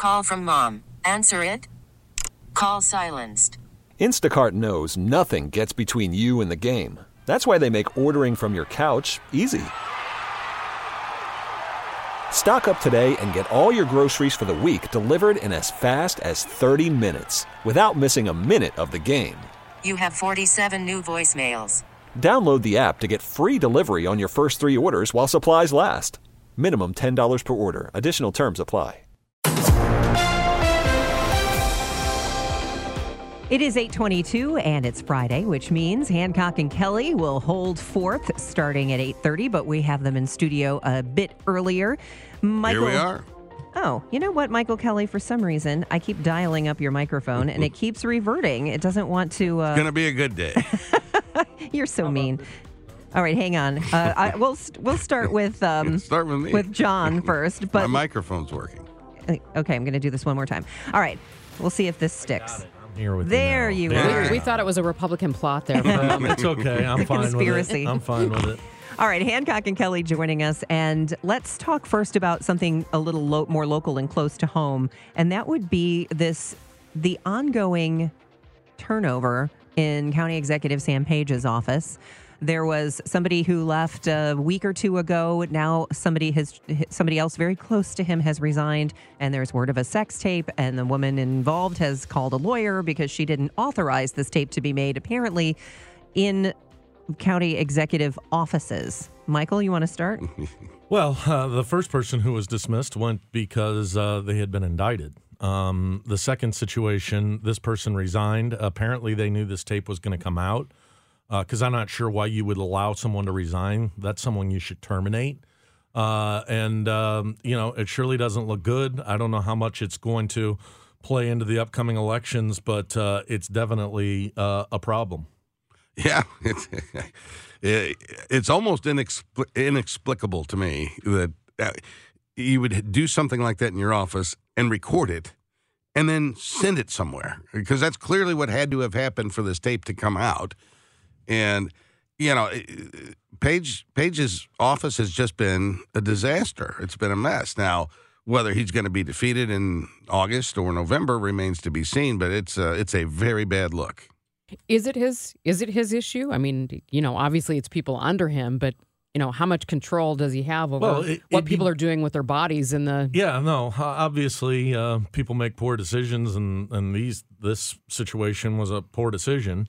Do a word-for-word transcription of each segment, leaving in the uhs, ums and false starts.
Call from mom. Answer it. Call silenced. Instacart knows nothing gets between you and the game. That's why they make ordering from your couch easy. Stock up today and get all your groceries for the week delivered in as fast as thirty minutes without missing a minute of the game. You have forty-seven new voicemails. Download the app to get free delivery on your first three orders while supplies last. Minimum ten dollars per order. Additional terms apply. It is eight twenty-two and it's Friday, which means Hancock and Kelly will hold forth starting at eight thirty, but we have them in studio a bit earlier. Michael, Here we are. Oh, you know what, Michael Kelly, for some reason, I keep dialing up your microphone and it keeps reverting. It doesn't want to... Uh... It's going to be a good day. You're so mean. All right, hang on. Uh, I, we'll we'll start with um, start with me. with John first. But my microphone's working. Okay, I'm going to do this one more time. All right, we'll see if this sticks. Here with there you, you there. are. We thought it was a Republican plot there. For a moment. It's okay. I'm fine Conspiracy. with it. I'm fine with it. All right, Hancock and Kelly joining us, and let's talk first about something a little lo- more local and close to home, and that would be this the ongoing turnover in County Executive Sam Page's office. There was somebody who left a week or two ago. Now somebody has somebody else very close to him has resigned, and there's word of a sex tape, and the woman involved has called a lawyer because she didn't authorize this tape to be made, apparently, in county executive offices. Michael, you want to start? Well, uh, the first person who was dismissed went because uh, they had been indicted. Um, the second situation, this person resigned. Apparently, they knew this tape was going to come out. Because uh, I'm not sure why you would allow someone to resign. That's someone you should terminate. Uh, and, um, you know, it surely doesn't look good. I don't know how much it's going to play into the upcoming elections, but uh, it's definitely uh, a problem. Yeah. It's, it's almost inexpl- inexplicable to me that uh, you would do something like that in your office and record it and then send it somewhere. Because that's clearly what had to have happened for this tape to come out. And, you know, Page Page's office has just been a disaster. It's been a mess. Now, whether he's going to be defeated in August or November remains to be seen, but it's a, it's a very bad look. Is it his is it his issue? I mean, you know, obviously it's people under him, but, you know, how much control does he have over well, it, what it, people are doing with their bodies in the... Yeah, no, obviously uh, people make poor decisions, and, and these this situation was a poor decision.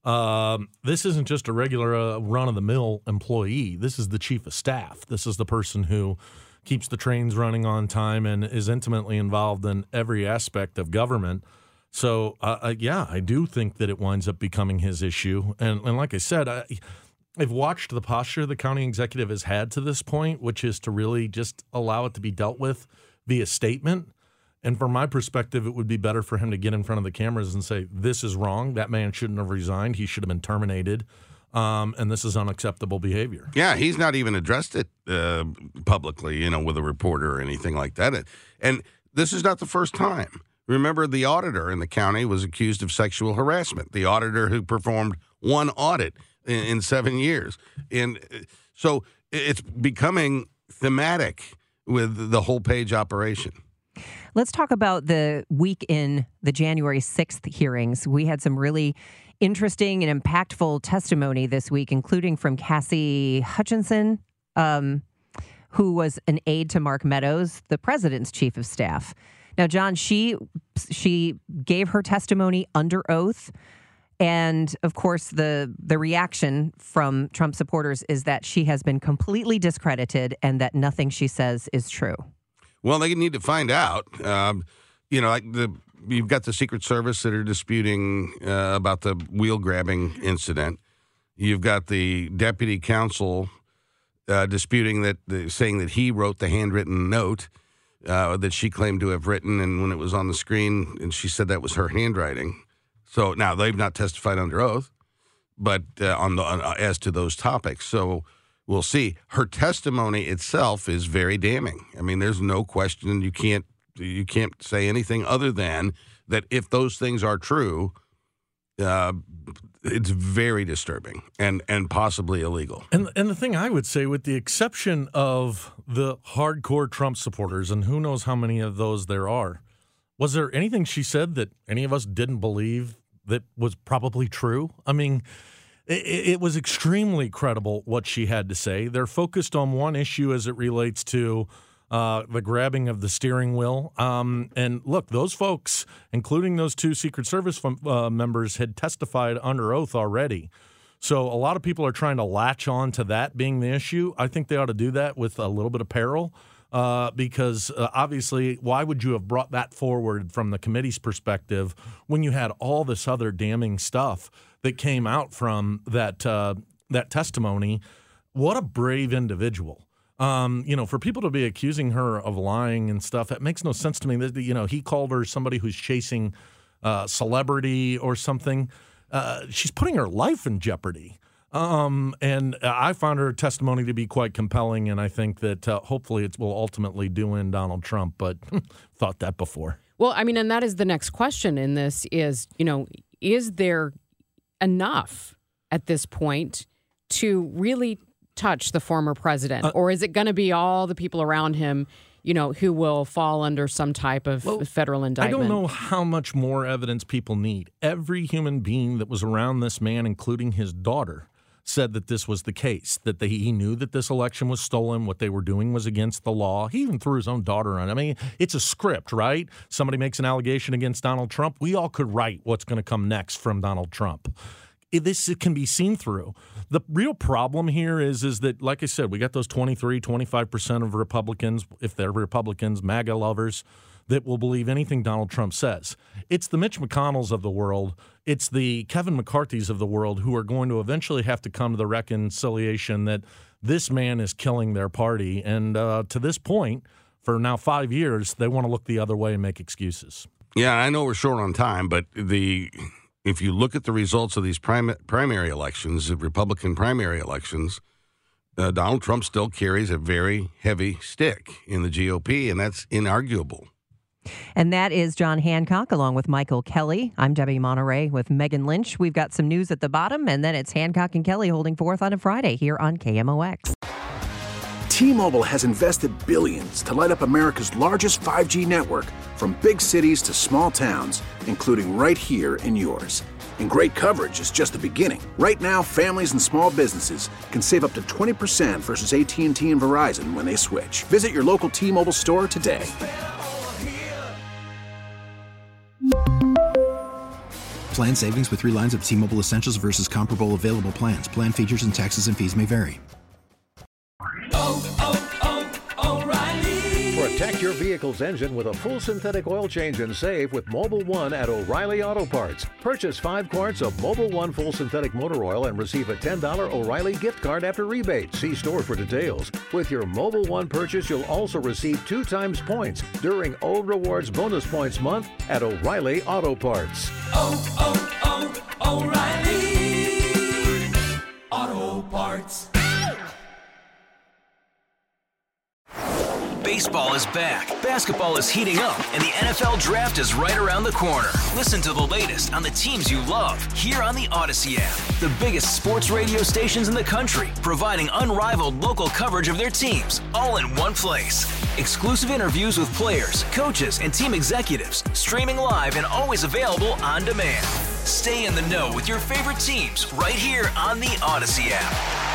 Um, this isn't just a regular uh, run-of-the-mill employee. This is the chief of staff. This is the person who keeps the trains running on time and is intimately involved in every aspect of government. So, uh, yeah, I do think that it winds up becoming his issue. And, and like I said, I, I've watched the posture the county executive has had to this point, which is to really just allow it to be dealt with via statement. And from my perspective, it would be better for him to get in front of the cameras and say, this is wrong. That man shouldn't have resigned. He should have been terminated. Um, and this is unacceptable behavior. Yeah, he's not even addressed it uh, publicly, you know, with a reporter or anything like that. And this is not the first time. Remember, the auditor in the county was accused of sexual harassment, the auditor who performed one audit in, in seven years. And so it's becoming thematic with the whole Page operation. Let's talk about the week in the January sixth hearings. We had some really interesting and impactful testimony this week, including from Cassie Hutchinson, um, who was an aide to Mark Meadows, the president's chief of staff. Now, John, she she gave her testimony under oath. And, of course, the the reaction from Trump supporters is that she has been completely discredited and that nothing she says is true. Well, they need to find out. Um, you know, like the you've got the Secret Service that are disputing uh, about the wheel grabbing incident. You've got the deputy counsel uh, disputing that, uh, saying that he wrote the handwritten note uh, that she claimed to have written, and when it was on the screen, and she said that was her handwriting. So now they've not testified under oath, but uh, on the on, uh, as to those topics. So. We'll see. Her testimony itself is very damning. I mean, there's no question. You can't you can't say anything other than that if those things are true, uh, it's very disturbing and, and possibly illegal. And and the thing I would say, with the exception of the hardcore Trump supporters, and who knows how many of those there are, was there anything she said that any of us didn't believe that was probably true? I mean, it, it was extremely credible what she had to say. They're focused on one issue as it relates to uh, the grabbing of the steering wheel. Um, and look, those folks, including those two Secret Service uh, members, had testified under oath already. So a lot of people are trying to latch on to that being the issue. I think they ought to do that with a little bit of peril. Uh, because uh, obviously, why would you have brought that forward from the committee's perspective when you had all this other damning stuff that came out from that uh, that testimony? What a brave individual. Um, you know, for people to be accusing her of lying and stuff, it makes no sense to me. That, you know, he called her somebody who's chasing uh, celebrity or something. Uh, she's putting her life in jeopardy. Um, and I found her testimony to be quite compelling, and I think that uh, hopefully it will ultimately do in Donald Trump, but thought that before. Well, I mean, and that is the next question in this is, you know, is there enough at this point to really touch the former president? Uh, or is it going to be all the people around him, you know, who will fall under some type of well, federal indictment? I don't know how much more evidence people need. Every human being that was around this man, including his daughter, said that this was the case, that they, he knew that this election was stolen. What they were doing was against the law. He even threw his own daughter on. I mean, it's a script, right? Somebody makes an allegation against Donald Trump. We all could write what's going to come next from Donald Trump. This can be seen through. The real problem here is, is that, like I said, we got those twenty-three, twenty-five percent of Republicans, if they're Republicans, MAGA lovers, that will believe anything Donald Trump says. It's the Mitch McConnells of the world. It's the Kevin McCarthy's of the world who are going to eventually have to come to the reconciliation that this man is killing their party. And uh, to this point, for now five years, they want to look the other way and make excuses. Yeah, I know we're short on time, but the if you look at the results of these prim- primary elections, the Republican primary elections, uh, Donald Trump still carries a very heavy stick in the G O P, and that's inarguable. And that is John Hancock along with Michael Kelly. I'm Debbie Monterey with Megan Lynch. We've got some news at the bottom, and then it's Hancock and Kelly holding forth on a Friday here on K M O X. T-Mobile has invested billions to light up America's largest five G network, from big cities to small towns, including right here in yours. And great coverage is just the beginning. Right now, families and small businesses can save up to twenty percent versus A T and T and Verizon when they switch. Visit your local T-Mobile store today. Plan savings with three lines of T-Mobile Essentials versus comparable available plans. Plan features and taxes and fees may vary. Oh, oh, oh, O'Reilly. Protect your vehicle's engine with a full synthetic oil change and save with Mobil one at O'Reilly Auto Parts. Purchase five quarts of Mobil one full synthetic motor oil and receive a ten dollars O'Reilly gift card after rebate. See store for details. With your Mobil one purchase, you'll also receive two times points during O Rewards Bonus Points Month at O'Reilly Auto Parts. Oh, oh, oh, O'Reilly Auto Parts. Baseball is back, basketball is heating up, and the N F L Draft is right around the corner. Listen to the latest on the teams you love here on the Odyssey app. The biggest sports radio stations in the country, providing unrivaled local coverage of their teams, all in one place. Exclusive interviews with players, coaches, and team executives, streaming live and always available on demand. Stay in the know with your favorite teams right here on the Odyssey app.